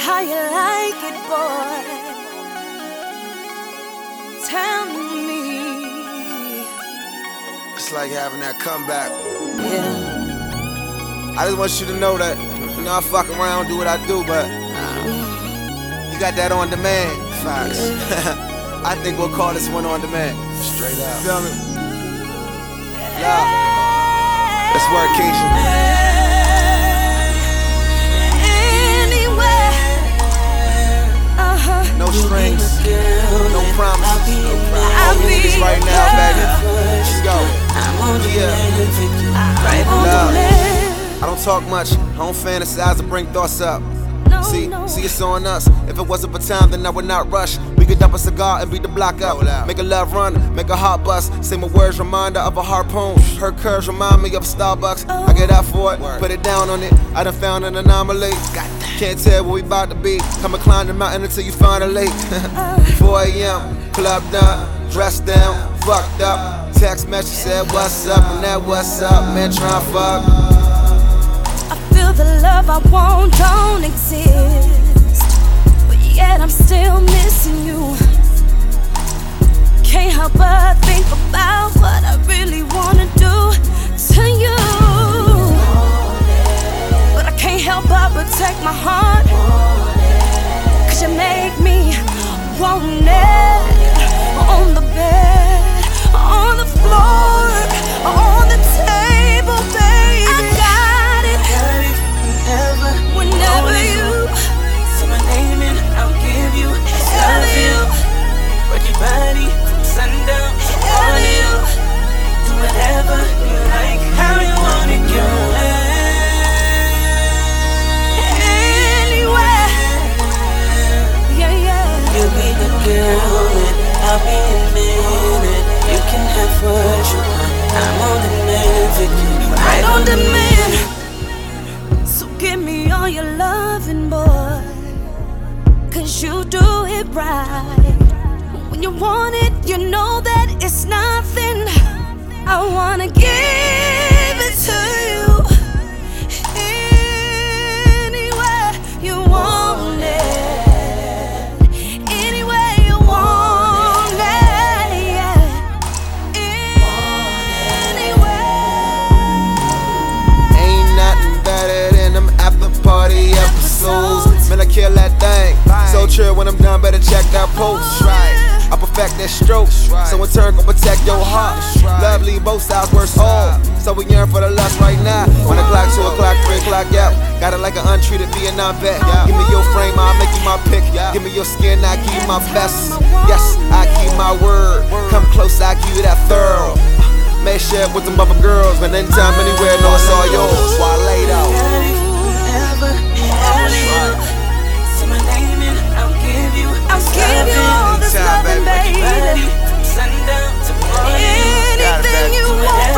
How you like it, boy? Tell me. It's like having that comeback. Yeah. I just want you to know that, you know, I fuck around, do what I do, but you got that on demand. Facts. I think we'll call this one on demand. Straight up. Feel me? Yeah. Let's work, Keisha. No strings, no promises. All you need is right now, baby. Let's go. Yeah. I don't talk much, I don't fantasize or bring thoughts up. See, it's on us. If it wasn't for time, then I would not rush. We could dump a cigar and beat the block up. Make a love run, make a heart bust. Say my words, reminder of a harpoon. Her curves remind me of Starbucks. I get out for it, put it down on it. I done found an anomaly. Can't tell where we about to be. Come and climb the mountain until you find a lake. 4 a.m., club done, dressed down, fucked up. Text message said what's up, and that what's up, man, tryna fuck. I feel the love I want don't exist, but yet I'm still missing you. Can't help but think about what I really wanna do to you, but I can't help but protect my heart, 'cause you make me want it. On the bed, on the floor, on the table, baby. I got it. Whenever you say my name and I'll give you love you. Work your body from sundown to morning. Do whatever you like, how you want it, girl. Anywhere, yeah, yeah. You'll be the girl and I'll be the man, and you can have what you want. I'm on demand for you, right on demand. So give me all your loving, boy, 'cause you do it right. When you want it, you know that it's nothing. I wanna give it to you anywhere you want it, anywhere you want it, yeah. Anywhere. Ain't nothing better than them after party episodes. Man, I kill that thing. So true, when I'm done, better check that post. I perfect that stroke, so in turn gon' protect your heart. Love leave both sides worse off, so we yearn for the lust right now. 1 o'clock, 2 o'clock, 3 o'clock, yeah. Got it like an untreated Vietnam vet. Give me your frame, I'll make you my pick. Give me your skin, I'll give you my best. Yes, I keep my word. Come close, I'll give you that thorough. May share with them other girls, but anytime, anywhere, know it's all yours. While laid out. say my name and I'll give you all this loving, baby. Sundown to morning. Anything you want.